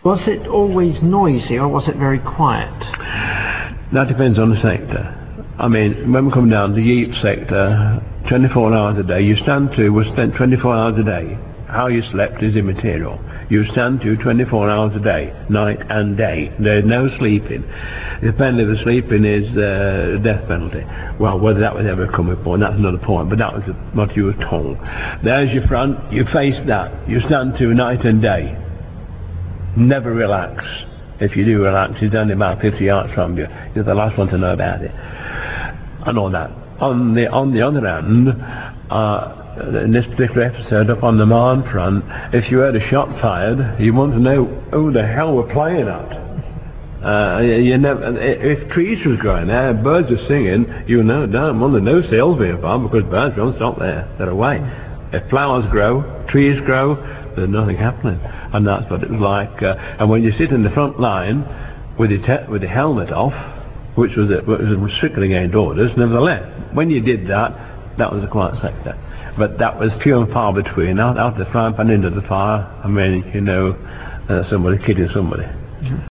Was it always noisy or was it very quiet? That depends on the sector. I mean, when we come down to the Ypres sector, 24 hours a day, you stand to was spent 24 hours a day. How you slept is immaterial. You stand to 24 hours a day, night and day. There's no sleeping. The penalty for sleeping is death penalty. Well, whether that would ever come before, that's another point, but that was what you were told. There's your front, you face that. You stand to night and day. Never relax. If you do relax, he's only about 50 yards from you. You're the last one to know about it. And all that. On the other hand, in this particular episode up on the Marne front, if you heard a shot fired, you want to know who the hell we're playing at. If trees was growing there, birds are singing, you know, no sales being farmed because birds don't stop there. They're away. If flowers grow, trees grow, there's nothing happening. And that's what it was like. And when you sit in the front line with the helmet off, which was strictly against orders, nevertheless, when you did that, that was a quiet sector. But that was few and far between. Out the frying pan into the fire, I mean, you know, somebody kidding somebody.